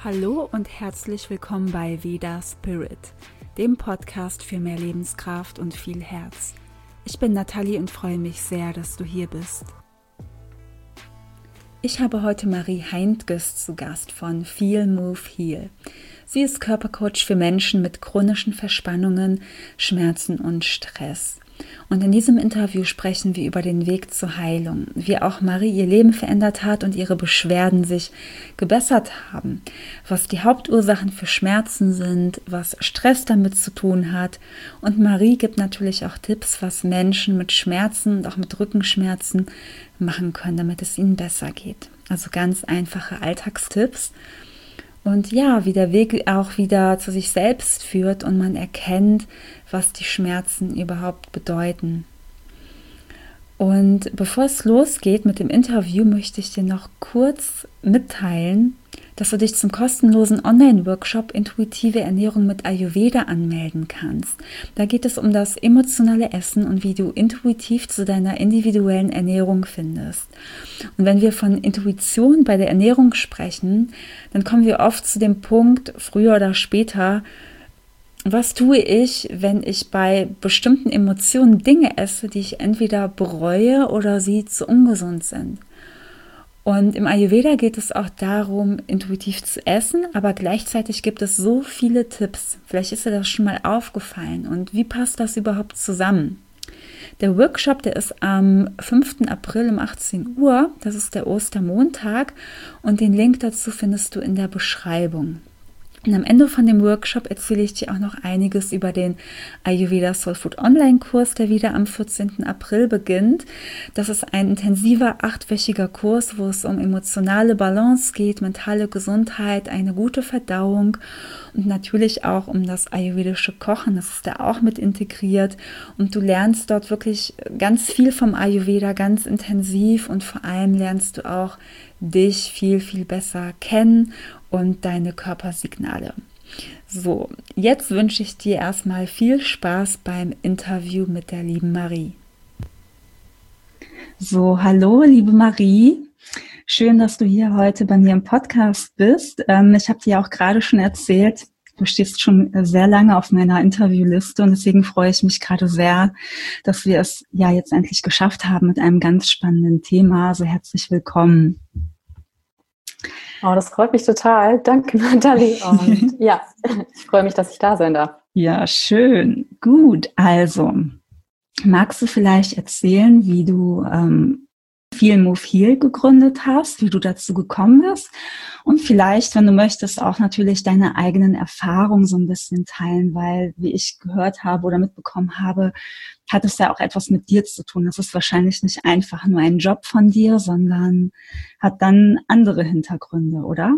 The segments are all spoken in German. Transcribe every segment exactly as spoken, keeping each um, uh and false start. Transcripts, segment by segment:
Hallo und herzlich willkommen bei Veda Spirit, dem Podcast für mehr Lebenskraft und viel Herz. Ich bin Nathalie und freue mich sehr, dass du hier bist. Ich habe heute Marie Heintges zu Gast von Feel, Move, Heal. Sie ist Körpercoach für Menschen mit chronischen Verspannungen, Schmerzen und Stress. Und in diesem Interview sprechen wir über den Weg zur Heilung, wie auch Marie ihr Leben verändert hat und ihre Beschwerden sich gebessert haben, was die Hauptursachen für Schmerzen sind, was Stress damit zu tun hat. Und Marie gibt natürlich auch Tipps, was Menschen mit Schmerzen und auch mit Rückenschmerzen machen können, damit es ihnen besser geht. Also ganz einfache Alltagstipps. Und ja, wie der Weg auch wieder zu sich selbst führt und man erkennt, was die Schmerzen überhaupt bedeuten. Und bevor es losgeht mit dem Interview, möchte ich dir noch kurz mitteilen, dass du dich zum kostenlosen Online-Workshop Intuitive Ernährung mit Ayurveda anmelden kannst. Da geht es um das emotionale Essen und wie du intuitiv zu deiner individuellen Ernährung findest. Und wenn wir von Intuition bei der Ernährung sprechen, dann kommen wir oft zu dem Punkt, früher oder später, was tue ich, wenn ich bei bestimmten Emotionen Dinge esse, die ich entweder bereue oder sie zu ungesund sind? Und im Ayurveda geht es auch darum, intuitiv zu essen, aber gleichzeitig gibt es so viele Tipps. Vielleicht ist dir das schon mal aufgefallen. Und wie passt das überhaupt zusammen? Der Workshop, der ist am fünften April um achtzehn Uhr. Das ist der Ostermontag. Und den Link dazu findest du in der Beschreibung. Und am Ende von dem Workshop erzähle ich dir auch noch einiges über den Ayurveda Soul Food Online-Kurs, der wieder am vierzehnten April beginnt. Das ist ein intensiver, achtwöchiger Kurs, wo es um emotionale Balance geht, mentale Gesundheit, eine gute Verdauung und natürlich auch um das ayurvedische Kochen. Das ist da auch mit integriert. Und du lernst dort wirklich ganz viel vom Ayurveda, ganz intensiv, und vor allem lernst du auch dich viel, viel besser kennen und deine Körpersignale. So, jetzt wünsche ich dir erstmal viel Spaß beim Interview mit der lieben Marie. So, hallo liebe Marie. Schön, dass du hier heute bei mir im Podcast bist. Ähm, ich habe dir auch gerade schon erzählt, du stehst schon sehr lange auf meiner Interviewliste und deswegen freue ich mich gerade sehr, dass wir es ja jetzt endlich geschafft haben mit einem ganz spannenden Thema. Also herzlich willkommen. Oh, das freut mich total. Danke, Nathalie. Und ja, ich freue mich, dass ich da sein darf. Ja, schön. Gut, also magst du vielleicht erzählen, wie du ähm, Feel, Move, Heal gegründet hast, wie du dazu gekommen bist und vielleicht, wenn du möchtest, auch natürlich deine eigenen Erfahrungen so ein bisschen teilen, weil, wie ich gehört habe oder mitbekommen habe, hat es ja auch etwas mit dir zu tun. Das ist wahrscheinlich nicht einfach nur ein Job von dir, sondern hat dann andere Hintergründe, oder?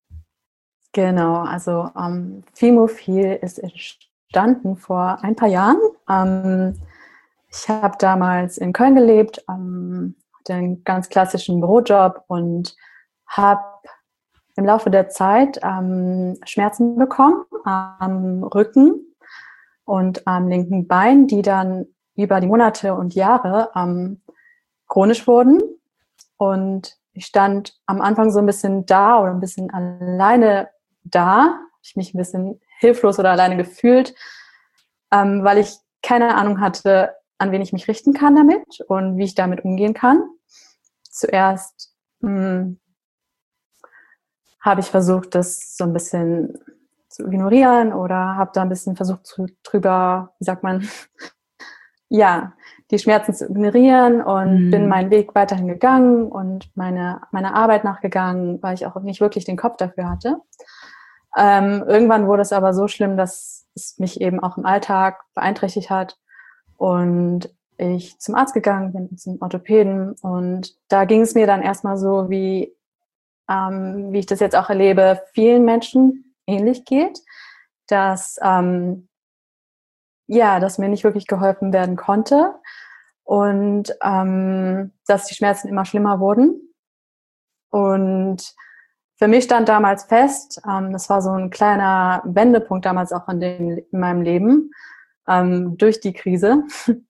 Genau, also ähm, Feel, Move, Heal ist entstanden vor ein paar Jahren. Ähm, ich habe damals in Köln gelebt, ähm, hatte einen ganz klassischen Bürojob und habe im Laufe der Zeit ähm, Schmerzen bekommen am Rücken und am linken Bein, die dann über die Monate und Jahre ähm, chronisch wurden. Und ich stand am Anfang so ein bisschen da oder ein bisschen alleine da. Habe ich mich ein bisschen hilflos oder alleine gefühlt, ähm, weil ich keine Ahnung hatte, an wen ich mich richten kann damit und wie ich damit umgehen kann. Zuerst mh, habe ich versucht, das so ein bisschen zu ignorieren oder habe da ein bisschen versucht, zu, drüber, wie sagt man, ja, die Schmerzen zu ignorieren und mm. bin meinen Weg weiterhin gegangen und meine, meiner Arbeit nachgegangen, weil ich auch nicht wirklich den Kopf dafür hatte. Ähm, irgendwann wurde es aber so schlimm, dass es mich eben auch im Alltag beeinträchtigt hat und ich zum Arzt gegangen bin, zum Orthopäden, und da ging es mir dann erstmal so, wie, ähm, wie ich das jetzt auch erlebe, vielen Menschen ähnlich geht, dass, ähm, ja, dass mir nicht wirklich geholfen werden konnte und ähm, dass die Schmerzen immer schlimmer wurden. Und für mich stand damals fest, ähm, das war so ein kleiner Wendepunkt damals auch in, dem, in meinem Leben, ähm, durch die Krise,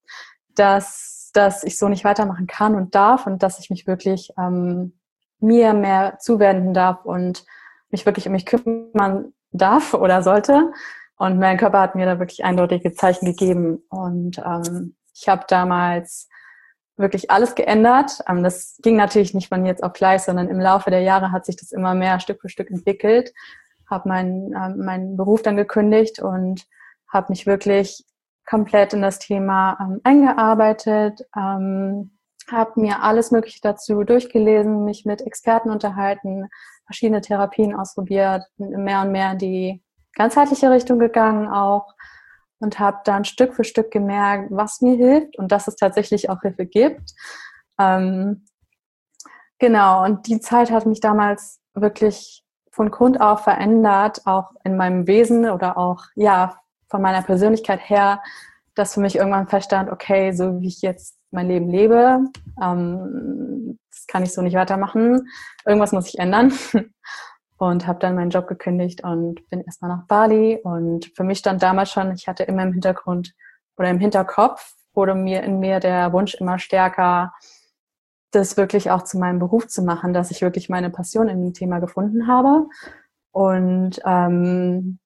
dass, dass ich so nicht weitermachen kann und darf und dass ich mich wirklich ähm, mir mehr zuwenden darf und mich wirklich um mich kümmern darf oder sollte. Und mein Körper hat mir da wirklich eindeutige Zeichen gegeben. Und ähm, ich habe damals wirklich alles geändert. Ähm, das ging natürlich nicht von jetzt auf gleich, sondern im Laufe der Jahre hat sich das immer mehr Stück für Stück entwickelt. Habe meinen ähm, meinen Beruf dann gekündigt und habe mich wirklich komplett in das Thema ähm, eingearbeitet, ähm, habe mir alles Mögliche dazu durchgelesen, mich mit Experten unterhalten, verschiedene Therapien ausprobiert, mehr und mehr in die ganzheitliche Richtung gegangen auch und habe dann Stück für Stück gemerkt, was mir hilft und dass es tatsächlich auch Hilfe gibt. Ähm, genau, und die Zeit hat mich damals wirklich von Grund auf verändert, auch in meinem Wesen oder auch ja von meiner Persönlichkeit her, dass für mich irgendwann feststand, okay, so wie ich jetzt mein Leben lebe, ähm, das kann ich so nicht weitermachen. Irgendwas muss ich ändern. Und habe dann meinen Job gekündigt und bin erstmal nach Bali. Und für mich stand damals schon, ich hatte immer im Hintergrund oder im Hinterkopf, wurde mir in mir der Wunsch immer stärker, das wirklich auch zu meinem Beruf zu machen, dass ich wirklich meine Passion in dem Thema gefunden habe. Und ähm,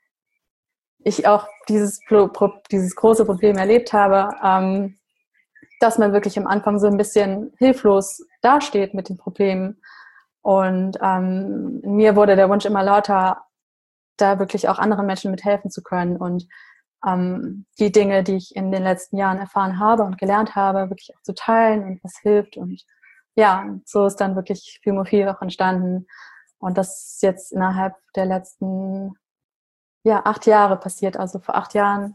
ich auch dieses, dieses große Problem erlebt habe, ähm, dass man wirklich am Anfang so ein bisschen hilflos dasteht mit den Problemen. Und ähm, in mir wurde der Wunsch immer lauter, da wirklich auch anderen Menschen mithelfen zu können und ähm, die Dinge, die ich in den letzten Jahren erfahren habe und gelernt habe, wirklich auch zu teilen und was hilft. Und ja, so ist dann wirklich Fimofil auch entstanden. Und das ist jetzt innerhalb der letzten ja, acht Jahre passiert. Also vor acht Jahren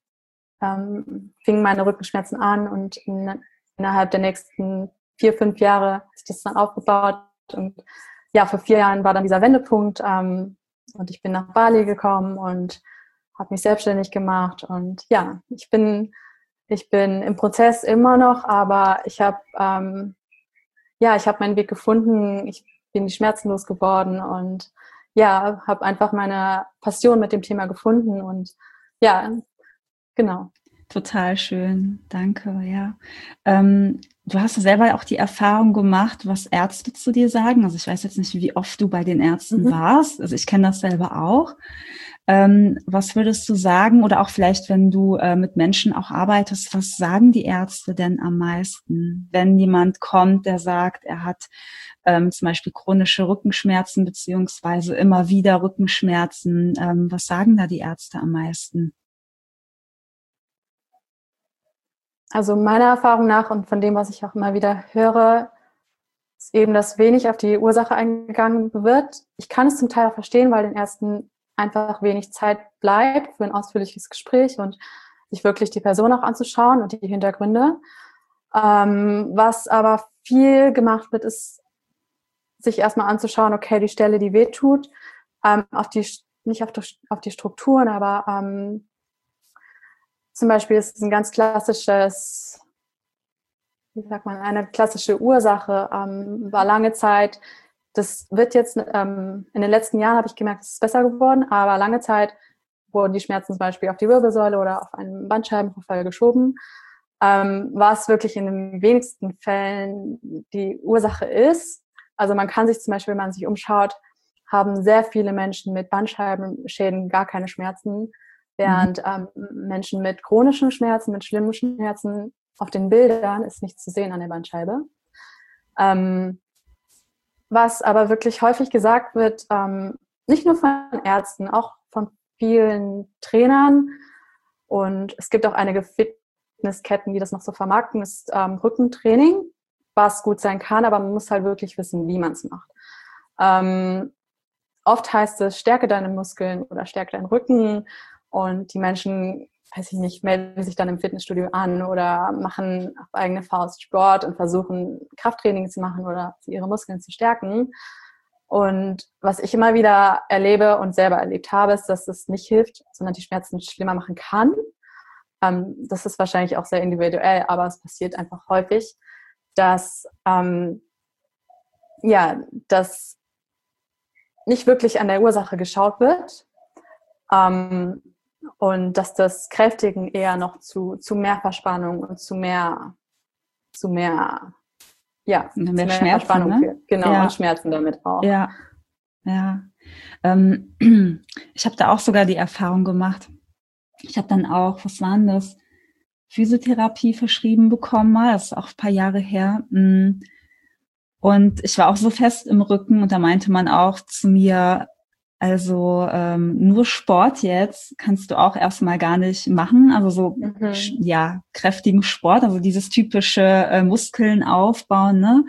ähm, fingen meine Rückenschmerzen an und in, innerhalb der nächsten vier, fünf Jahre hat sich das dann aufgebaut. Und ja, vor vier Jahren war dann dieser Wendepunkt ähm, und ich bin nach Bali gekommen und habe mich selbstständig gemacht. Und ja, ich bin, ich bin im Prozess immer noch, aber ich habe ähm, ja, ich habe meinen Weg gefunden. Ich bin die Schmerzen losgeworden und ja, habe einfach meine Passion mit dem Thema gefunden und ja, genau. Total schön, danke, ja. Ähm, du hast selber auch die Erfahrung gemacht, was Ärzte zu dir sagen. Also ich weiß jetzt nicht, wie oft du bei den Ärzten mhm. warst. Also ich kenne das selber auch. Ähm, was würdest du sagen oder auch vielleicht, wenn du äh, mit Menschen auch arbeitest, was sagen die Ärzte denn am meisten, wenn jemand kommt, der sagt, er hat ähm, zum Beispiel chronische Rückenschmerzen beziehungsweise immer wieder Rückenschmerzen. Ähm, was sagen da die Ärzte am meisten? Also meiner Erfahrung nach und von dem, was ich auch immer wieder höre, ist eben, dass wenig auf die Ursache eingegangen wird. Ich kann es zum Teil auch verstehen, weil den Ärzten einfach wenig Zeit bleibt für ein ausführliches Gespräch und sich wirklich die Person auch anzuschauen und die Hintergründe. Ähm, was aber viel gemacht wird, ist, sich erstmal anzuschauen, okay, die Stelle, die wehtut, ähm, auf die, nicht auf die, auf die Strukturen, aber ähm, zum Beispiel ist es ein ganz klassisches, wie sagt man, eine klassische Ursache, ähm, war lange Zeit, das wird jetzt, ähm, in den letzten Jahren habe ich gemerkt, es ist besser geworden, aber lange Zeit wurden die Schmerzen zum Beispiel auf die Wirbelsäule oder auf einen Bandscheibenvorfall geschoben, ähm, was wirklich in den wenigsten Fällen die Ursache ist. Also man kann sich zum Beispiel, wenn man sich umschaut, haben sehr viele Menschen mit Bandscheibenschäden gar keine Schmerzen, während ähm, Menschen mit chronischen Schmerzen, mit schlimmen Schmerzen auf den Bildern ist nicht zu sehen an der Bandscheibe. Ähm, was aber wirklich häufig gesagt wird, ähm, nicht nur von Ärzten, auch von vielen Trainern und es gibt auch einige Fitnessketten, die das noch so vermarkten, ist ähm, Rückentraining, was gut sein kann, aber man muss halt wirklich wissen, wie man es macht. Ähm, oft heißt es, stärke deine Muskeln oder stärke deinen Rücken und die Menschen, weiß ich nicht, melden sich dann im Fitnessstudio an oder machen auf eigene Faust Sport und versuchen Krafttraining zu machen oder ihre Muskeln zu stärken. Und was ich immer wieder erlebe und selber erlebt habe, ist, dass es nicht hilft, sondern die Schmerzen schlimmer machen kann. Ähm, das ist wahrscheinlich auch sehr individuell, aber es passiert einfach häufig, dass ähm, ja, dass nicht wirklich an der Ursache geschaut wird. Ähm, und dass das Kräftigen eher noch zu, zu mehr Verspannung und zu mehr, zu mehr, ja, Mehr zu mehr Schmerzen, Verspannung ne? führt. Genau, Ja. und Schmerzen damit auch. Ja. ja. Ähm, ich habe da auch sogar die Erfahrung gemacht. Ich habe dann auch, was war denn das? Physiotherapie verschrieben bekommen mal, das ist auch ein paar Jahre her. Und ich war auch so fest im Rücken und da meinte man auch zu mir, also ähm, nur Sport jetzt kannst du auch erstmal gar nicht machen. Also so, Mhm. ja, kräftigen Sport, also dieses typische äh, Muskeln aufbauen, ne?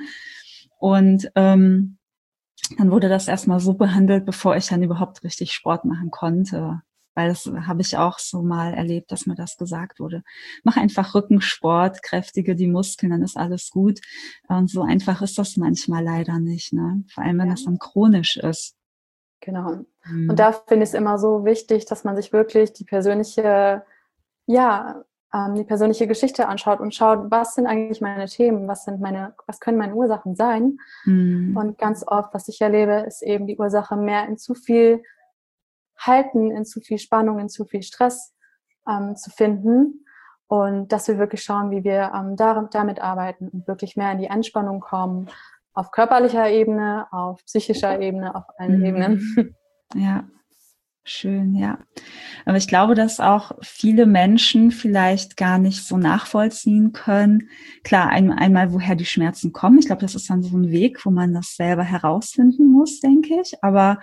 Und ähm, dann wurde das erstmal so behandelt, bevor ich dann überhaupt richtig Sport machen konnte. Weil das habe ich auch so mal erlebt, dass mir das gesagt wurde. Mach einfach Rückensport, kräftige die Muskeln, dann ist alles gut. Und so einfach ist das manchmal leider nicht, ne? Vor allem, wenn Ja, das dann chronisch ist. genau. Und Hm. da finde ich es immer so wichtig, dass man sich wirklich die persönliche, ja, ähm, die persönliche Geschichte anschaut und schaut, was sind eigentlich meine Themen, was sind meine, was können meine Ursachen sein? Hm. Und ganz oft, was ich erlebe, ist eben die Ursache mehr in zu viel Halten, in zu viel Spannung, in zu viel Stress ähm, zu finden. Und dass wir wirklich schauen, wie wir ähm, da, damit arbeiten und wirklich mehr in die Entspannung kommen, auf körperlicher Ebene, auf psychischer Ebene, auf allen Hm. Ebenen. Ja, schön, ja. Aber ich glaube, dass auch viele Menschen vielleicht gar nicht so nachvollziehen können. Klar, ein, einmal, woher die Schmerzen kommen. Ich glaube, das ist dann so ein Weg, wo man das selber herausfinden muss, denke ich. Aber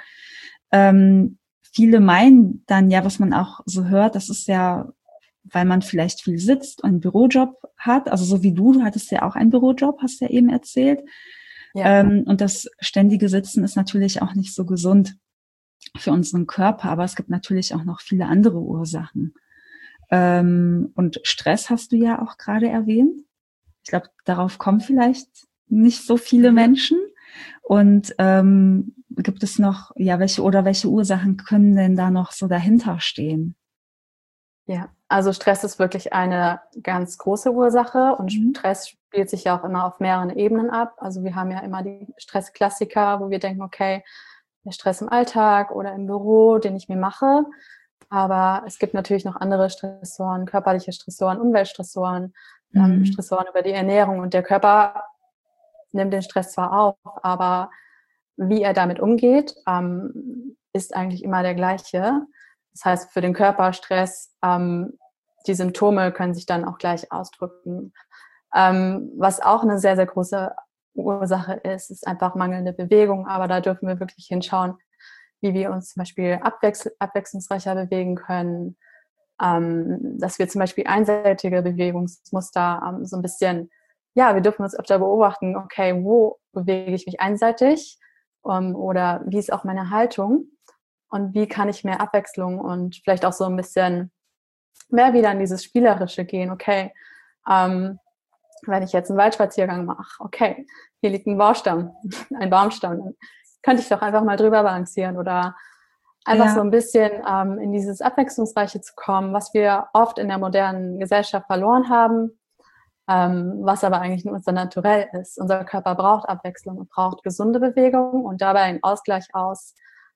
ähm, viele meinen dann ja, was man auch so hört, das ist ja, weil man vielleicht viel sitzt und einen Bürojob hat. Also so wie du, du hattest ja auch einen Bürojob, hast ja eben erzählt. Ja, Ähm, und das ständige Sitzen ist natürlich auch nicht so gesund für unseren Körper, aber es gibt natürlich auch noch viele andere Ursachen. Ähm, und Stress hast du ja auch gerade erwähnt. Ich glaube, darauf kommen vielleicht nicht so viele mhm. Menschen. Und ähm, gibt es noch, ja, welche oder welche Ursachen können denn da noch so dahinter stehen? Ja, also Stress ist wirklich eine ganz große Ursache und Mhm. Stress spielt sich ja auch immer auf mehreren Ebenen ab. Also wir haben ja immer die Stressklassiker, wo wir denken, okay, der Stress im Alltag oder im Büro, den ich mir mache. Aber es gibt natürlich noch andere Stressoren, körperliche Stressoren, Umweltstressoren, ähm, Mhm. Stressoren über die Ernährung. Und der Körper nimmt den Stress zwar auf, aber wie er damit umgeht, ähm, ist eigentlich immer der gleiche. Das heißt, für den Körper Stress, ähm, die Symptome können sich dann auch gleich ausdrücken. Ähm, was auch eine sehr, sehr große Ursache ist, ist einfach mangelnde Bewegung. Aber da dürfen wir wirklich hinschauen, wie wir uns zum Beispiel abwechsl abwechslungsreicher bewegen können, ähm, dass wir zum Beispiel einseitige Bewegungsmuster ähm, so ein bisschen, ja, wir dürfen uns öfter beobachten, okay, wo bewege ich mich einseitig ähm, oder wie ist auch meine Haltung und wie kann ich mehr Abwechslung und vielleicht auch so ein bisschen mehr wieder in dieses Spielerische gehen, okay, ähm, wenn ich jetzt einen Waldspaziergang mache, okay, hier liegt ein Baumstamm, ein Baumstamm, dann könnte ich doch einfach mal drüber balancieren oder einfach so Ja. ein bisschen ähm, in dieses Abwechslungsreiche zu kommen, was wir oft in der modernen Gesellschaft verloren haben, ähm, was aber eigentlich nur unser Naturell ist. Unser Körper braucht Abwechslung und braucht gesunde Bewegung und dabei einen Ausgleich aus,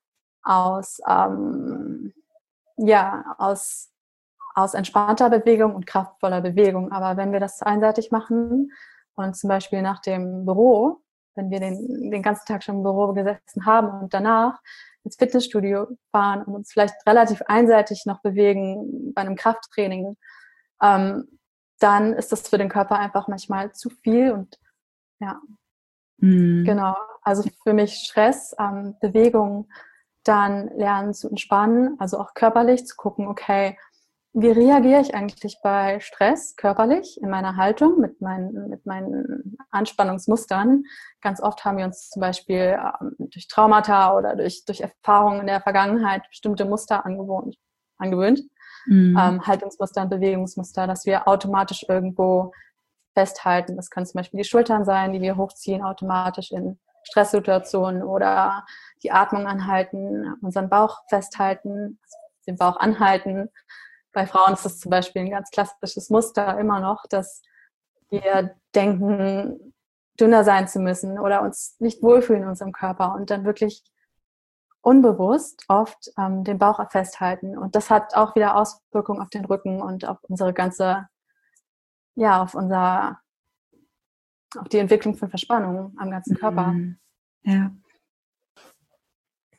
aus, ähm, ja, aus aus entspannter Bewegung und kraftvoller Bewegung. Aber wenn wir das zu einseitig machen und zum Beispiel nach dem Büro, wenn wir den, den ganzen Tag schon im Büro gesessen haben und danach ins Fitnessstudio fahren und uns vielleicht relativ einseitig noch bewegen bei einem Krafttraining, ähm, dann ist das für den Körper einfach manchmal zu viel. Und ja, Mhm. genau. Also für mich Stress, ähm, Bewegung, dann lernen zu entspannen, also auch körperlich zu gucken, okay, wie reagiere ich eigentlich bei Stress körperlich in meiner Haltung mit meinen, mit meinen Anspannungsmustern? Ganz oft haben wir uns zum Beispiel ähm, durch Traumata oder durch, durch Erfahrungen in der Vergangenheit bestimmte Muster angewohnt, angewöhnt. Mhm. Ähm, Haltungsmuster und Bewegungsmuster, dass wir automatisch irgendwo festhalten. Das können zum Beispiel die Schultern sein, die wir hochziehen automatisch in Stresssituationen oder die Atmung anhalten, unseren Bauch festhalten, den Bauch anhalten. Bei Frauen ist das zum Beispiel ein ganz klassisches Muster immer noch, dass wir denken, dünner sein zu müssen oder uns nicht wohlfühlen in unserem Körper und dann wirklich unbewusst oft ähm, den Bauch festhalten. Und das hat auch wieder Auswirkungen auf den Rücken und auf unsere ganze, ja, auf unser, auf die Entwicklung von Verspannungen am ganzen Körper. Mhm. Ja.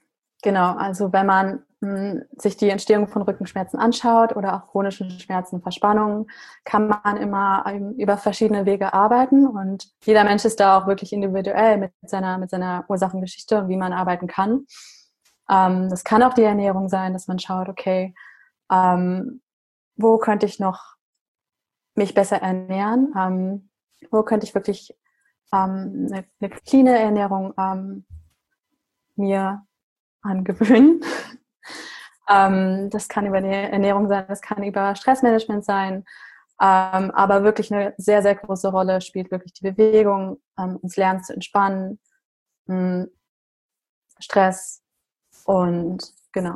Genau, also wenn man mh, sich die Entstehung von Rückenschmerzen anschaut oder auch chronischen Schmerzen, Verspannungen, kann man immer ähm, über verschiedene Wege arbeiten und jeder Mensch ist da auch wirklich individuell mit seiner, mit seiner Ursachengeschichte und wie man arbeiten kann. Ähm, das kann auch die Ernährung sein, dass man schaut, okay, ähm, wo könnte ich noch mich besser ernähren? Ähm, wo könnte ich wirklich ähm, eine, eine cleane Ernährung ähm, mir angewöhnen? ähm, das kann über die Ernährung sein, das kann über Stressmanagement sein, ähm, aber wirklich eine sehr, sehr große Rolle spielt wirklich die Bewegung, ähm, uns lernen zu entspannen, mh, Stress und genau.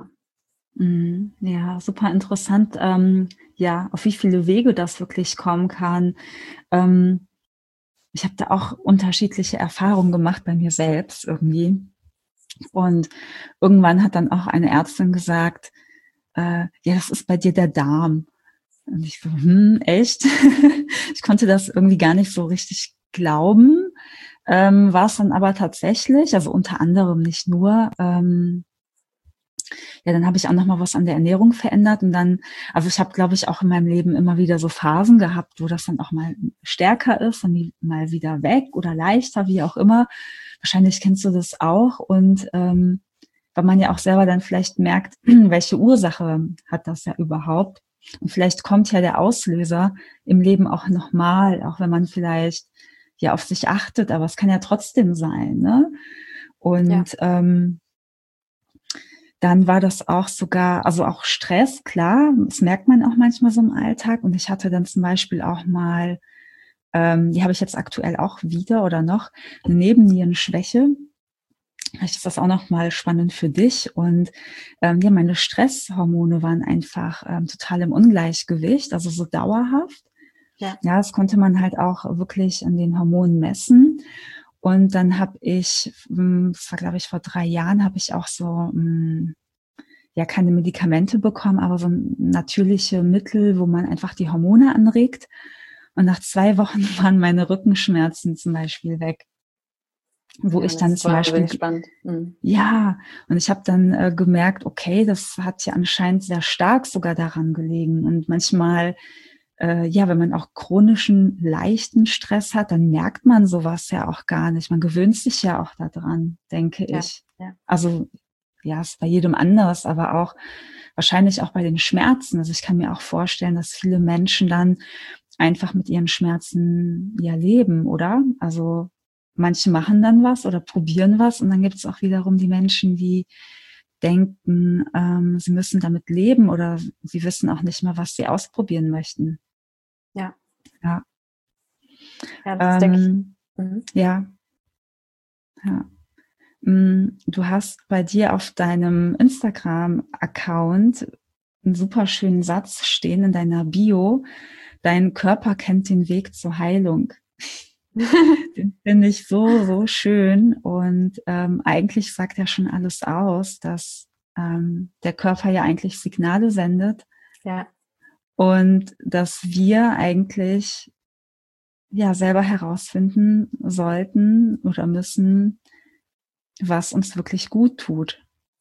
Ja, super interessant, ähm, ja, auf wie viele Wege das wirklich kommen kann. Ähm, ich habe da auch unterschiedliche Erfahrungen gemacht bei mir selbst irgendwie. Und irgendwann hat dann auch eine Ärztin gesagt, äh, ja, das ist bei dir der Darm. Und ich so, hm, echt? Ich konnte das irgendwie gar nicht so richtig glauben. Ähm, war es dann aber tatsächlich, also unter anderem nicht nur, ähm, ja, dann habe ich auch noch mal was an der Ernährung verändert und dann, also ich habe, glaube ich, auch in meinem Leben immer wieder so Phasen gehabt, wo das dann auch mal stärker ist, dann mal wieder weg oder leichter, wie auch immer. Wahrscheinlich kennst du das auch und ähm, weil man ja auch selber dann vielleicht merkt, welche Ursache hat das ja überhaupt. Und vielleicht kommt ja der Auslöser im Leben auch nochmal, auch wenn man vielleicht ja auf sich achtet, aber es kann ja trotzdem sein, ne? Und ja. ähm, dann war das auch sogar, also auch Stress, klar, das merkt man auch manchmal so im Alltag. Und ich hatte dann zum Beispiel auch mal, ähm, die habe ich jetzt aktuell auch wieder oder noch, eine Nebennierenschwäche. Vielleicht ist das auch noch mal spannend für dich. Und ähm, ja, meine Stresshormone waren einfach ähm, total im Ungleichgewicht, also so dauerhaft. Ja. ja, das konnte man halt auch wirklich an den Hormonen messen. Und dann habe ich, das war glaube ich vor drei Jahren, habe ich auch so, ja, keine Medikamente bekommen, aber so natürliche Mittel, wo man einfach die Hormone anregt. Und nach zwei Wochen waren meine Rückenschmerzen zum Beispiel weg. Wo ja, ich dann zum Beispiel, mhm. ja, und ich habe dann äh, gemerkt, okay, das hat ja anscheinend sehr stark sogar daran gelegen. Und manchmal, äh, ja, wenn man auch chronischen, leichten Stress hat, dann merkt man sowas ja auch gar nicht. Man gewöhnt sich ja auch daran, denke ja, ich. Ja. Also, ja, ist bei jedem anders, aber auch wahrscheinlich auch bei den Schmerzen. Also ich kann mir auch vorstellen, dass viele Menschen dann einfach mit ihren Schmerzen ja leben, oder? Also manche machen dann was oder probieren was und dann gibt es auch wiederum die Menschen, die denken, ähm, sie müssen damit leben oder sie wissen auch nicht mal, was sie ausprobieren möchten. Ja. Ja. Ja, das ähm, denke ich. Mhm. Ja. Ja. Du hast bei dir auf deinem Instagram-Account einen super schönen Satz stehen in deiner Bio. Dein Körper kennt den Weg zur Heilung. Den finde ich so, so schön. Und ähm, eigentlich sagt ja schon alles aus, dass ähm, der Körper ja eigentlich Signale sendet. Ja. Und dass wir eigentlich ja selber herausfinden sollten oder müssen, was uns wirklich gut tut.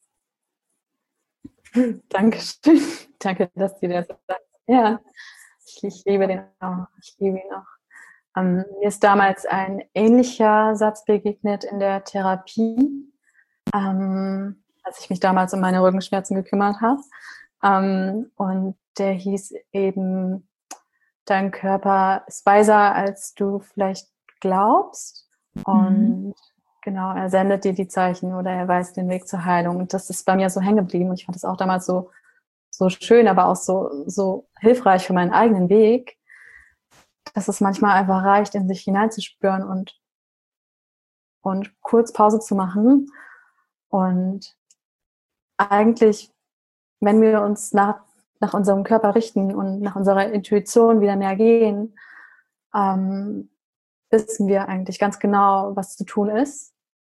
Dankeschön. Danke, dass du das sagst. Ja, ich, ich liebe den auch. Ich liebe ihn auch. Ähm, mir ist damals ein ähnlicher Satz begegnet in der Therapie, ähm, als ich mich damals um meine Rückenschmerzen gekümmert habe. Ähm, und der hieß eben, dein Körper ist weiser, als du vielleicht glaubst. Und mhm. genau, er sendet dir die Zeichen oder er weist den Weg zur Heilung. Und das ist bei mir so hängen geblieben. Und ich fand das auch damals so, so schön, aber auch so, so hilfreich für meinen eigenen Weg, dass es manchmal einfach reicht, in sich hineinzuspüren und, und kurz Pause zu machen. Und eigentlich, wenn wir uns nach, nach unserem Körper richten und nach unserer Intuition wieder mehr gehen, ähm, wissen wir eigentlich ganz genau, was zu tun ist.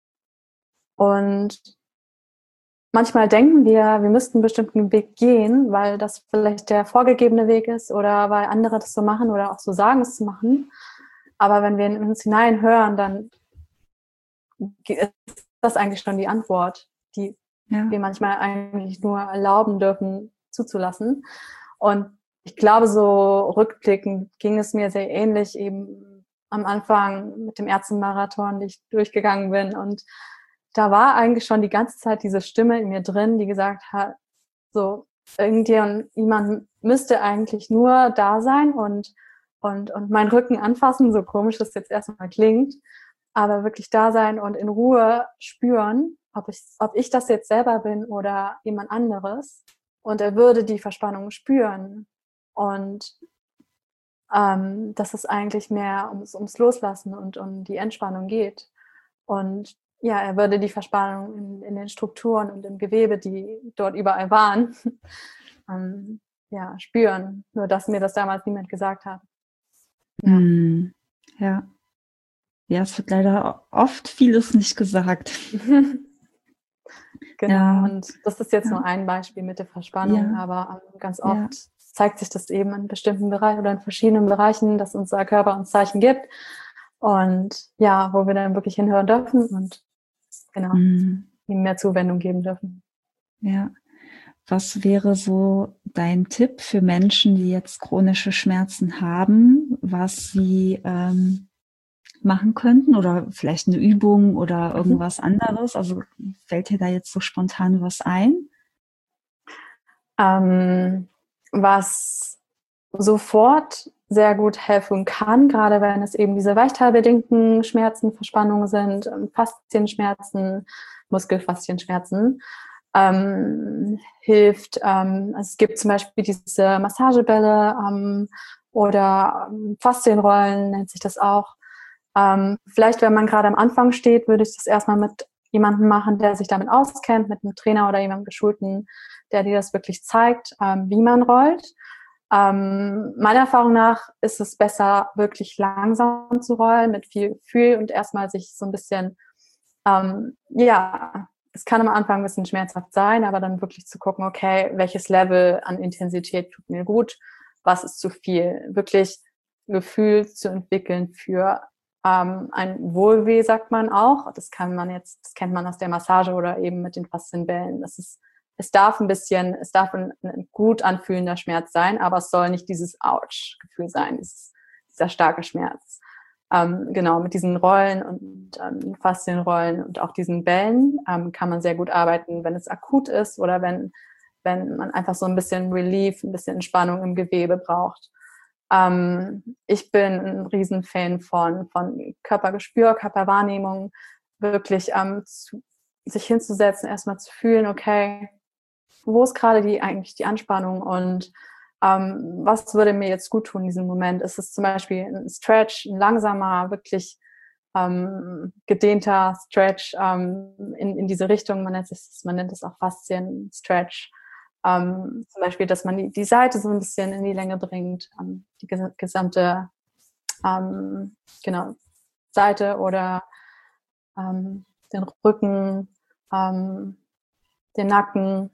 Und manchmal denken wir, wir müssten einen bestimmten Weg gehen, weil das vielleicht der vorgegebene Weg ist oder weil andere das so machen oder auch so sagen, es zu machen. Aber wenn wir in uns hineinhören, dann ist das eigentlich schon die Antwort, die wir manchmal eigentlich nur erlauben dürfen, zuzulassen. Und ich glaube, so rückblickend ging es mir sehr ähnlich eben am Anfang mit dem Ärztemarathon, den ich durchgegangen bin. Und da war eigentlich schon die ganze Zeit diese Stimme in mir drin, die gesagt hat, so, irgendjemand müsste eigentlich nur da sein und, und, und meinen Rücken anfassen, so komisch das jetzt erstmal klingt, aber wirklich da sein und in Ruhe spüren, ob ich, ob ich das jetzt selber bin oder jemand anderes. Und er würde die Verspannung spüren. Und ähm, dass es eigentlich mehr ums, ums Loslassen und um die Entspannung geht. Und ja, er würde die Verspannung in, in den Strukturen und im Gewebe, die dort überall waren, ähm, ja, spüren. Nur, dass mir das damals niemand gesagt hat. Ja. Mm, ja. Ja, es wird leider oft vieles nicht gesagt. Genau, ja. Und das ist jetzt ja. nur ein Beispiel mit der Verspannung, ja. aber ähm, ganz oft ja. zeigt sich das eben in bestimmten Bereichen oder in verschiedenen Bereichen, dass unser Körper uns Zeichen gibt und ja, wo wir dann wirklich hinhören dürfen und genau, mhm. ihm mehr Zuwendung geben dürfen. Ja. Was wäre so dein Tipp für Menschen, die jetzt chronische Schmerzen haben, was sie ähm, machen könnten oder vielleicht eine Übung oder irgendwas mhm. anderes? Also fällt dir da jetzt so spontan was ein? Ähm, was sofort sehr gut helfen kann, gerade wenn es eben diese weichteilbedingten Schmerzen, Verspannungen sind, Faszienschmerzen, Muskelfaszienschmerzen, ähm, hilft. Ähm, also es gibt zum Beispiel diese Massagebälle ähm, oder ähm, Faszienrollen nennt sich das auch. Ähm, vielleicht, wenn man gerade am Anfang steht, würde ich das erstmal mit jemandem machen, der sich damit auskennt, mit einem Trainer oder jemandem Geschulten, der dir das wirklich zeigt, ähm, wie man rollt. Ähm, meiner Erfahrung nach ist es besser, wirklich langsam zu rollen, mit viel Gefühl und erstmal sich so ein bisschen, ähm, ja, es kann am Anfang ein bisschen schmerzhaft sein, aber dann wirklich zu gucken, okay, welches Level an Intensität tut mir gut, was ist zu viel, wirklich Gefühl zu entwickeln für ähm, ein Wohlweh, sagt man auch. Das kann man jetzt, das kennt man aus der Massage oder eben mit den Faszienbällen. Das ist, es darf ein bisschen, es darf ein, ein gut anfühlender Schmerz sein, aber es soll nicht dieses Ouch-Gefühl sein, dieses, dieser starke Schmerz. Ähm, genau, mit diesen Rollen und ähm, Faszienrollen und auch diesen Bällen ähm, kann man sehr gut arbeiten, wenn es akut ist oder wenn, wenn man einfach so ein bisschen Relief, ein bisschen Entspannung im Gewebe braucht. Ähm, ich bin ein Riesenfan von, von Körpergespür, Körperwahrnehmung, wirklich ähm, zu, sich hinzusetzen, erstmal zu fühlen, okay, wo ist gerade die eigentlich die Anspannung und ähm, was würde mir jetzt gut tun in diesem Moment? Ist es zum Beispiel ein Stretch, ein langsamer, wirklich ähm, gedehnter Stretch ähm, in, in diese Richtung, man nennt es, man nennt es auch Faszien-Stretch. Ähm, zum Beispiel, dass man die, die Seite so ein bisschen in die Länge bringt, ähm, die ges- gesamte ähm, genau, Seite oder ähm, den Rücken, ähm, den Nacken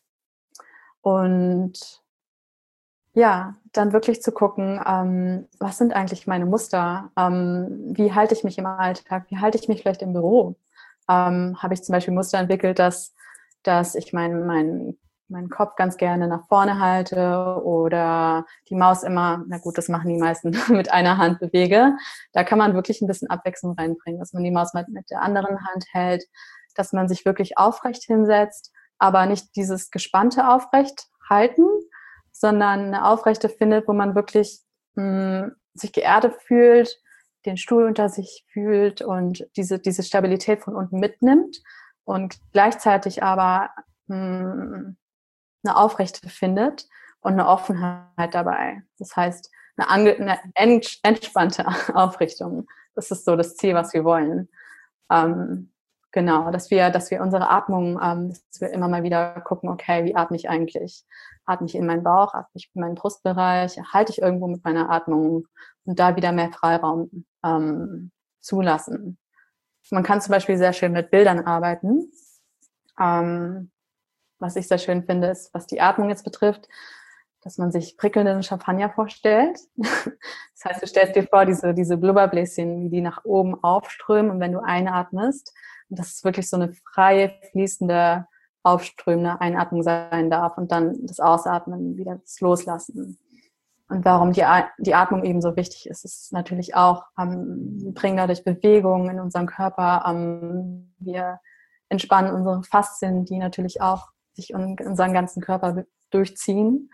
und ja, dann wirklich zu gucken, ähm, was sind eigentlich meine Muster? Ähm, wie halte ich mich im Alltag? Wie halte ich mich vielleicht im Büro? Ähm, habe ich zum Beispiel Muster entwickelt, dass, dass ich meinen mein, meinen Kopf ganz gerne nach vorne halte oder die Maus immer, na gut, das machen die meisten, mit einer Hand bewege. Da kann man wirklich ein bisschen Abwechslung reinbringen, dass man die Maus mal mit der anderen Hand hält, dass man sich wirklich aufrecht hinsetzt, aber nicht dieses gespannte Aufrecht halten, sondern eine Aufrechte findet, wo man wirklich mh, sich geerdet fühlt, den Stuhl unter sich fühlt und diese, diese Stabilität von unten mitnimmt und gleichzeitig aber mh, eine Aufrechte findet und eine Offenheit dabei. Das heißt, eine, ange- eine entspannte Aufrichtung. Das ist so das Ziel, was wir wollen. Ähm, Genau, dass wir, dass wir unsere Atmung, ähm, dass wir immer mal wieder gucken, okay, wie atme ich eigentlich? Atme ich in meinen Bauch, atme ich in meinen Brustbereich, halte ich irgendwo mit meiner Atmung und da wieder mehr Freiraum ähm, zulassen. Man kann zum Beispiel sehr schön mit Bildern arbeiten. Ähm, was ich sehr schön finde, ist, was die Atmung jetzt betrifft, dass man sich prickelnden Champagner vorstellt. Das heißt, du stellst dir vor, diese, diese Blubberbläschen, wie die nach oben aufströmen und wenn du einatmest, und das ist wirklich so eine freie, fließende aufströmende Einatmung sein darf und dann das Ausatmen wieder das Loslassen. Und warum die, die Atmung eben so wichtig ist, ist natürlich auch, ähm, wir bringen dadurch Bewegung in unseren Körper, ähm, wir entspannen unsere Faszien, die natürlich auch sich in unseren ganzen Körper durchziehen.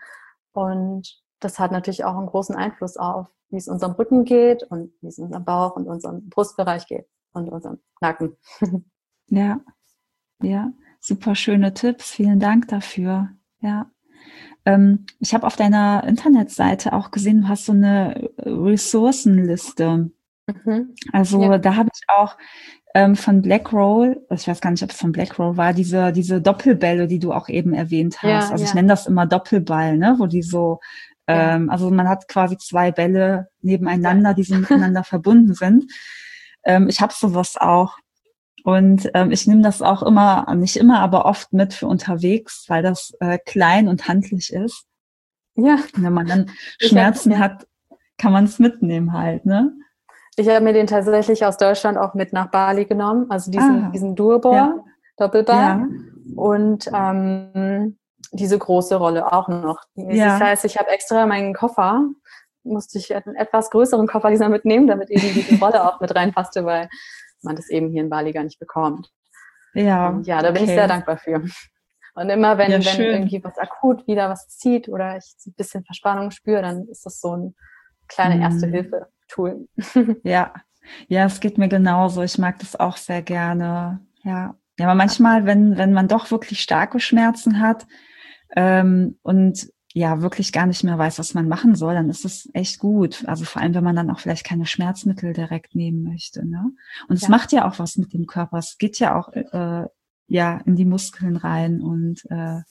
Und das hat natürlich auch einen großen Einfluss auf, wie es unserem Rücken geht und wie es unserem Bauch und unserem Brustbereich geht und unserem Nacken. Ja, ja, super schöne Tipps. Vielen Dank dafür. Ja. Ähm, ich habe auf deiner Internetseite auch gesehen, du hast so eine Ressourcenliste. Mhm. Also Ja. da habe ich auch ähm, von Blackroll, ich weiß gar nicht, ob es von Blackroll war, diese diese Doppelbälle, die du auch eben erwähnt hast. Ja, Also ich ja. nenne das immer Doppelball, ne, wo die so, Ja. ähm, also man hat quasi zwei Bälle nebeneinander, ja. die so miteinander verbunden sind. Ähm, ich habe sowas auch. Und ähm, ich nehme das auch immer, nicht immer, aber oft mit für unterwegs, weil das äh, klein und handlich ist. Ja. Und wenn man dann Ich Schmerzen hab, ja. hat, kann man es mitnehmen halt, ne? Ich habe mir den tatsächlich aus Deutschland auch mit nach Bali genommen, also diesen, Ah, diesen Duo-Ball, ja. Doppelball Ja. und ähm, diese große Rolle auch noch. Ja. Das heißt, ich habe extra meinen Koffer, musste ich einen etwas größeren Koffer dieser mitnehmen, damit eben diese Rolle auch mit reinpasste, weil man das eben hier in Bali gar nicht bekommt. Ja, und ja, da okay. bin ich sehr dankbar für. Und immer, wenn, Ja, wenn irgendwie was akut wieder was zieht oder ich ein bisschen Verspannung spüre, dann ist das so ein kleine Erste-Hilfe-Tool. Ja, ja, es geht mir genauso. Ich mag das auch sehr gerne. Ja, ja, aber manchmal, wenn wenn man doch wirklich starke Schmerzen hat ähm, und ja wirklich gar nicht mehr weiß, was man machen soll, dann ist es echt gut. Also vor allem, wenn man dann auch vielleicht keine Schmerzmittel direkt nehmen möchte. Ne? Und es Ja. macht ja auch was mit dem Körper. Es geht ja auch äh, ja in die Muskeln rein und äh,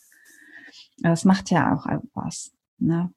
es macht ja auch was. Ne?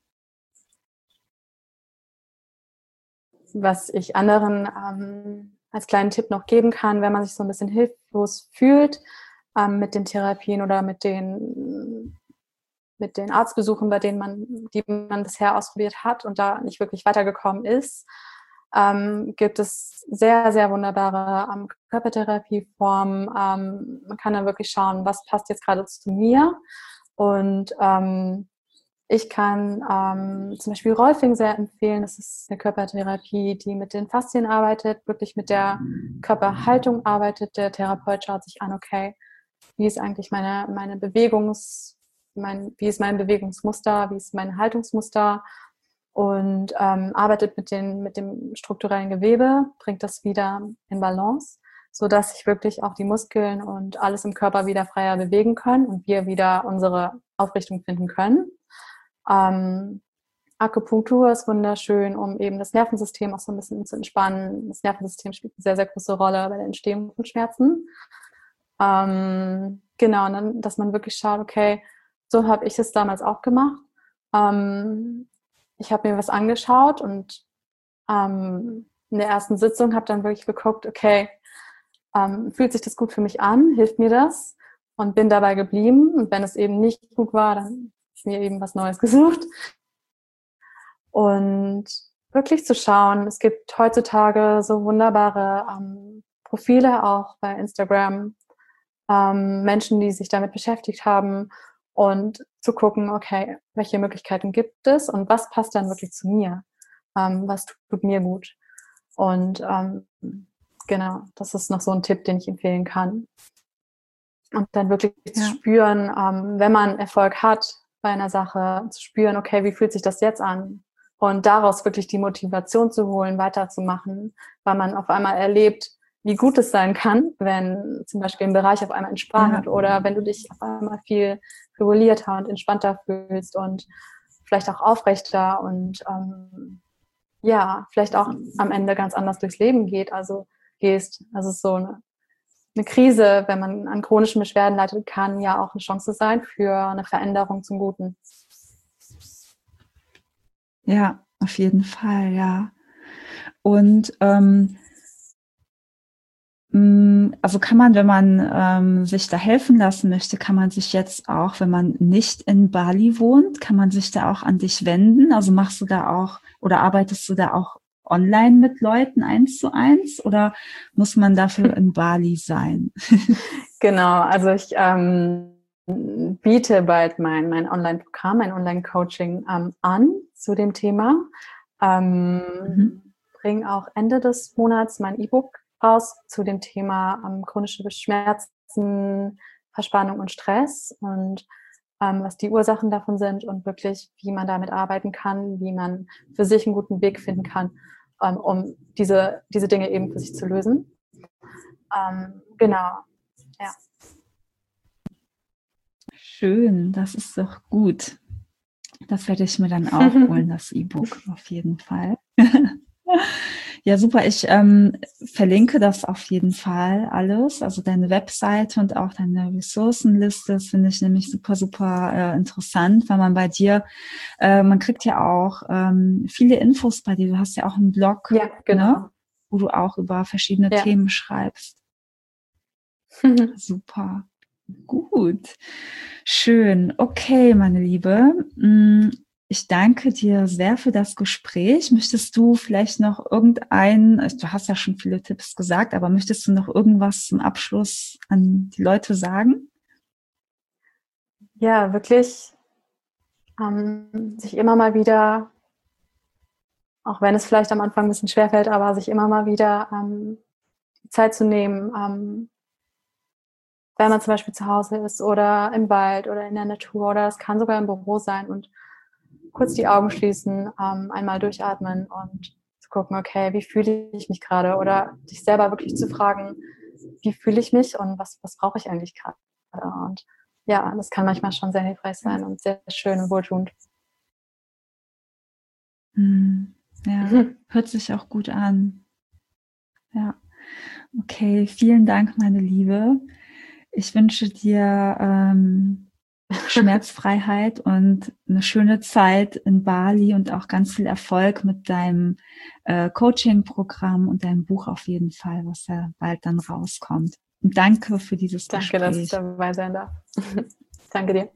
Was ich anderen ähm, als kleinen Tipp noch geben kann, wenn man sich so ein bisschen hilflos fühlt ähm, mit den Therapien oder mit den mit den Arztbesuchen, bei denen man, die man bisher ausprobiert hat und da nicht wirklich weitergekommen ist, ähm, gibt es sehr, sehr wunderbare ähm, Körpertherapieformen. Ähm, man kann dann wirklich schauen, was passt jetzt gerade zu mir. Und ähm, ich kann ähm, zum Beispiel Rolfing sehr empfehlen. Das ist eine Körpertherapie, die mit den Faszien arbeitet, wirklich mit der Körperhaltung arbeitet. Der Therapeut schaut sich an, okay, wie ist eigentlich meine, meine Bewegungs, mein, wie ist mein Bewegungsmuster, wie ist mein Haltungsmuster und ähm, arbeitet mit, den, mit dem strukturellen Gewebe, bringt das wieder in Balance, sodass sich wirklich auch die Muskeln und alles im Körper wieder freier bewegen können und wir wieder unsere Aufrichtung finden können. Ähm, Akupunktur ist wunderschön, um eben das Nervensystem auch so ein bisschen zu entspannen. Das Nervensystem spielt eine sehr, sehr große Rolle bei der Entstehung von Schmerzen. Ähm, genau, und dann, dass man wirklich schaut, okay, so habe ich es damals auch gemacht. Ähm, ich habe mir was angeschaut und ähm, in der ersten Sitzung habe dann wirklich geguckt, okay, ähm, fühlt sich das gut für mich an, hilft mir das? Und bin dabei geblieben. Und wenn es eben nicht gut war, dann habe ich mir eben was Neues gesucht. Und wirklich zu schauen, es gibt heutzutage so wunderbare ähm, Profile auch bei Instagram, ähm, Menschen, die sich damit beschäftigt haben und zu gucken, okay, welche Möglichkeiten gibt es und was passt dann wirklich zu mir, ähm, was tut mir gut. Und ähm, genau, das ist noch so ein Tipp, den ich empfehlen kann. Und dann wirklich ja. zu spüren, ähm, wenn man Erfolg hat bei einer Sache, zu spüren, okay, wie fühlt sich das jetzt an? Und daraus wirklich die Motivation zu holen, weiterzumachen, weil man auf einmal erlebt, wie gut es sein kann, wenn zum Beispiel ein Bereich auf einmal entspannt ja. oder wenn du dich auf einmal viel regulierter und entspannter fühlst und vielleicht auch aufrechter und ähm, ja, vielleicht auch am Ende ganz anders durchs Leben geht, also gehst. Also es ist so eine, eine Krise, wenn man an chronischen Beschwerden leidet, kann ja auch eine Chance sein für eine Veränderung zum Guten. Ja, auf jeden Fall, ja. Und ähm, also kann man, wenn man ähm, sich da helfen lassen möchte, kann man sich jetzt auch, wenn man nicht in Bali wohnt, kann man sich da auch an dich wenden? Also machst du da auch oder arbeitest du da auch online mit Leuten eins zu eins oder muss man dafür in Bali sein? Genau, also ich ähm, biete bald mein, mein Online-Programm, mein Online-Coaching ähm, an zu dem Thema. Ähm, mhm. Bringe auch Ende des Monats mein E-Book raus zu dem Thema ähm, chronische Schmerzen, Verspannung und Stress und ähm, was die Ursachen davon sind und wirklich, wie man damit arbeiten kann, wie man für sich einen guten Weg finden kann, ähm, um diese, diese Dinge eben für sich zu lösen. Ähm, genau, ja. Schön, das ist doch gut. Das werde ich mir dann auch holen, das E-Book auf jeden Fall. Ja, super. Ich ähm, verlinke das auf jeden Fall alles, also deine Webseite und auch deine Ressourcenliste. Das finde ich nämlich super, super äh, interessant, weil man bei dir, äh, man kriegt ja auch ähm, viele Infos bei dir. Du hast ja auch einen Blog, ja, genau. Ne, wo du auch über verschiedene ja. Themen schreibst. Super. Gut. Schön. Okay, meine Liebe. Ich danke dir sehr für das Gespräch. Möchtest du vielleicht noch irgendein, du hast ja schon viele Tipps gesagt, aber möchtest du noch irgendwas zum Abschluss an die Leute sagen? Ja, wirklich ähm, sich immer mal wieder, auch wenn es vielleicht am Anfang ein bisschen schwerfällt, aber sich immer mal wieder ähm, Zeit zu nehmen, ähm, wenn man zum Beispiel zu Hause ist oder im Wald oder in der Natur oder es kann sogar im Büro sein und kurz die Augen schließen, ähm, einmal durchatmen und zu gucken, okay, wie fühle ich mich gerade oder sich selber wirklich zu fragen, wie fühle ich mich und was, was brauche ich eigentlich gerade? Und ja, das kann manchmal schon sehr hilfreich sein und sehr schön und wohltuend. Ja, hört sich auch gut an. Ja, okay, vielen Dank, meine Liebe. Ich wünsche dir ähm, Schmerzfreiheit und eine schöne Zeit in Bali und auch ganz viel Erfolg mit deinem äh, Coaching-Programm und deinem Buch auf jeden Fall, was ja bald dann rauskommt. Und danke für dieses danke, Gespräch. Danke, dass ich dabei sein darf. Danke dir.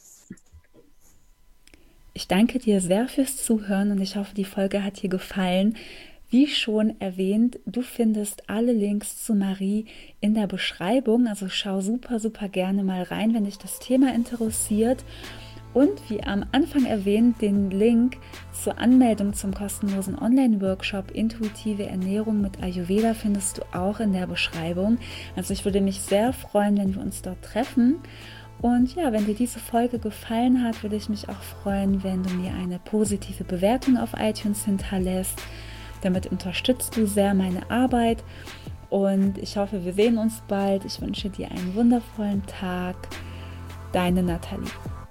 Ich danke dir sehr fürs Zuhören und ich hoffe, die Folge hat dir gefallen. Wie schon erwähnt, du findest alle Links zu Marie in der Beschreibung, also schau super, super gerne mal rein, wenn dich das Thema interessiert. Und wie am Anfang erwähnt, den Link zur Anmeldung zum kostenlosen Online-Workshop Intuitive Ernährung mit Ayurveda findest du auch in der Beschreibung. Also ich würde mich sehr freuen, wenn wir uns dort treffen. Und ja, wenn dir diese Folge gefallen hat, würde ich mich auch freuen, wenn du mir eine positive Bewertung auf iTunes hinterlässt. Damit unterstützt du sehr meine Arbeit und ich hoffe, wir sehen uns bald. Ich wünsche dir einen wundervollen Tag. Deine Nathalie.